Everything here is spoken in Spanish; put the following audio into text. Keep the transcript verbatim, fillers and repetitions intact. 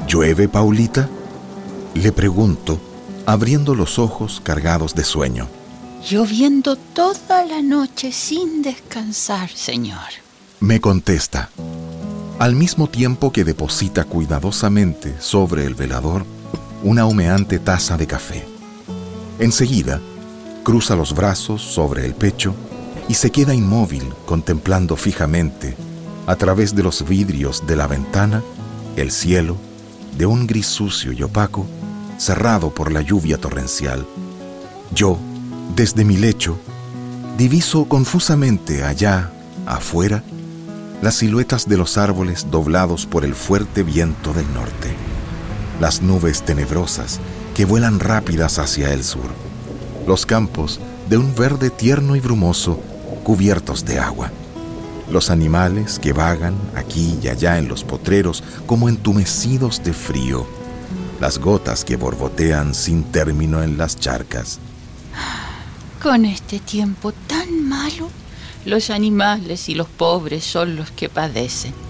¿Llueve, Paulita?, le pregunto, abriendo los ojos cargados de sueño. Lloviendo toda la noche sin descansar, señor, me contesta, al mismo tiempo que deposita cuidadosamente sobre el velador una humeante taza de café. Enseguida, cruza los brazos sobre el pecho y se queda inmóvil contemplando fijamente, a través de los vidrios de la ventana, el cielo, de un gris sucio y opaco, cerrado por la lluvia torrencial. Yo, desde mi lecho, diviso confusamente allá, afuera, las siluetas de los árboles doblados por el fuerte viento del norte, las nubes tenebrosas que vuelan rápidas hacia el sur, los campos de un verde tierno y brumoso cubiertos de agua, los animales que vagan aquí y allá en los potreros como entumecidos de frío, las gotas que borbotean sin término en las charcas. Con este tiempo tan malo, los animales y los pobres son los que padecen.